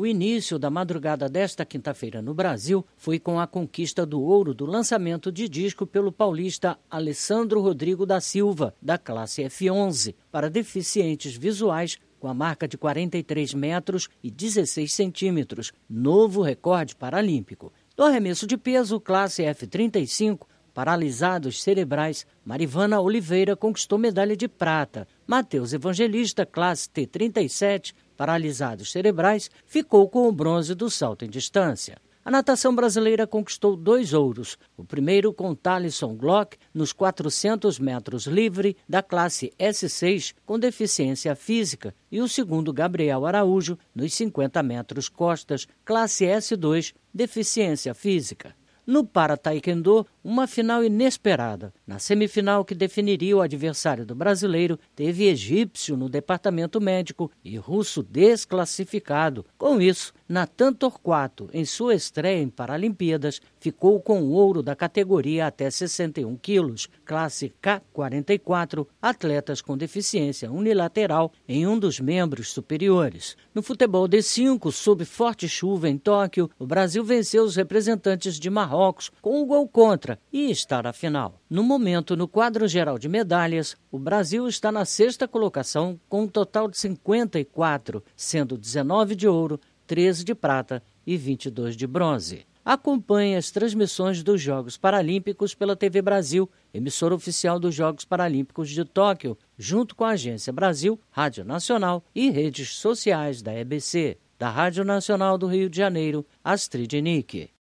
O início da madrugada desta quinta-feira no Brasil foi com a conquista do ouro do lançamento de disco pelo paulista Alessandro Rodrigo da Silva, da classe F11, para deficientes visuais, com a marca de 43 metros e 16 centímetros, novo recorde paralímpico. Do arremesso de peso, classe F35, paralisados cerebrais, Marivana Oliveira conquistou medalha de prata. Matheus Evangelista, classe T37, paralisados cerebrais, ficou com o bronze do salto em distância. A natação brasileira conquistou 2 ouros. O primeiro com Thalisson Glock nos 400 metros livre da classe S6 com deficiência física e o segundo Gabriel Araújo nos 50 metros costas, classe S2, deficiência física. No para-taekwondo, uma final inesperada. Na semifinal que definiria o adversário do brasileiro, teve egípcio no departamento médico e russo desclassificado. Com isso, Natan Torquato, em sua estreia em Paralimpíadas, ficou com o ouro da categoria até 61 quilos, classe K44, atletas com deficiência unilateral em um dos membros superiores. No futebol D5, sob forte chuva em Tóquio, o Brasil venceu os representantes de Marrocos com um gol contra e está na final. No momento, no quadro geral de medalhas, o Brasil está na 6ª colocação com um total de 54, sendo 19 de ouro, 13 de prata e 22 de bronze. Acompanhe as transmissões dos Jogos Paralímpicos pela TV Brasil, emissora oficial dos Jogos Paralímpicos de Tóquio, junto com a Agência Brasil, Rádio Nacional e redes sociais da EBC. Da Rádio Nacional do Rio de Janeiro, Astrid Nick.